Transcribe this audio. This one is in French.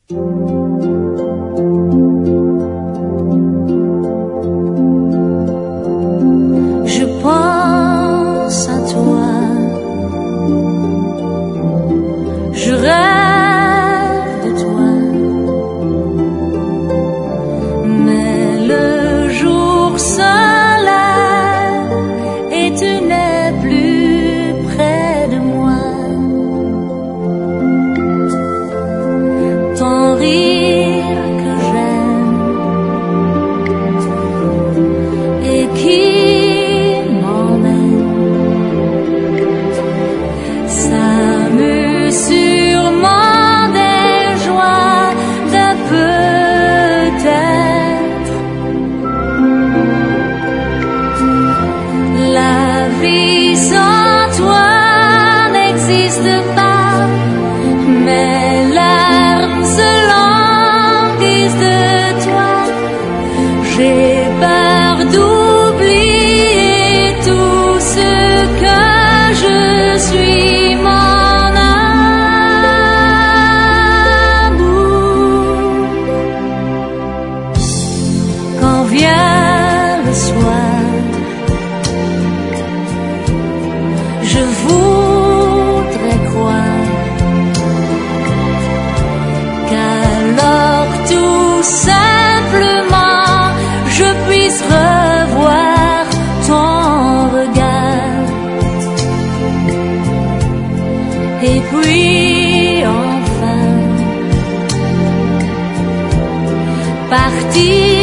Je pense à toi, je rêve de toi, mais le jour se lève et tu n'es plus près de moi. Ton rire que j'aime et qui sûrement des joies de peut-être. La vie sans toi n'existe pas, mes larmes se languissent de toi. J'ai peur d'oublier tout ce que je suis. Vient le soir, je voudrais croire qu'alors tout simplement je puisse revoir ton regard. Et puis enfin partir